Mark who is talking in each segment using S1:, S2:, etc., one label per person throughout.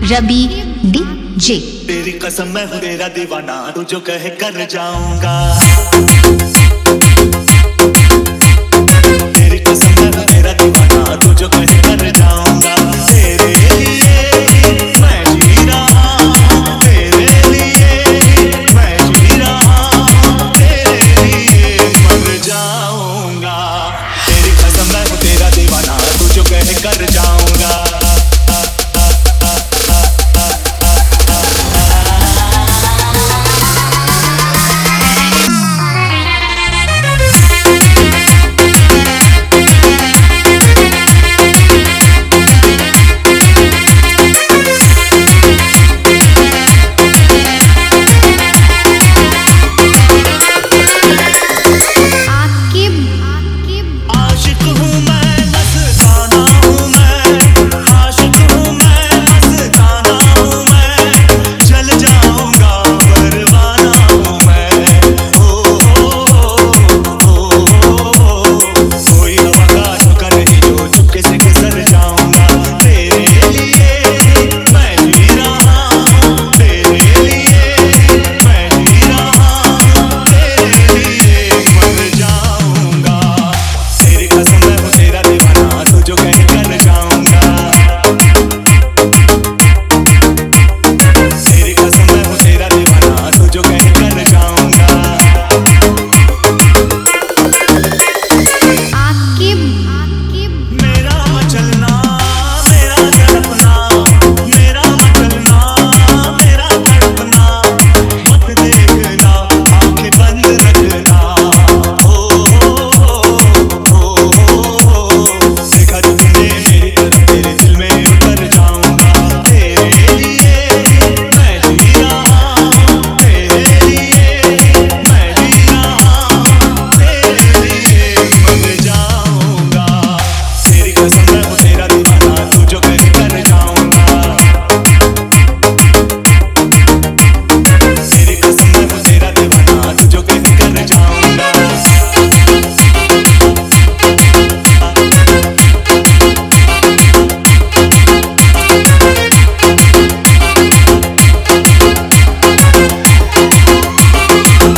S1: Ravi DJ.
S2: तेरी कसम मैं हूँ तेरा दीवाना, तू जो कहे कर जाऊंगा। तेरी कसम मैं हूँ तेरा दीवाना, तू जो कहे कर जाऊंगा। तेरे लिए मैं जी रहा हूँ, तेरे लिए मैं जी रहा हूँ, तेरे लिए मर जाऊंगा। तेरी कसम मैं हूँ तेरा दीवाना, तू जो कहे कर जाऊंगा।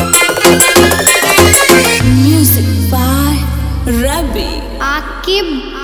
S3: रवि आकिब।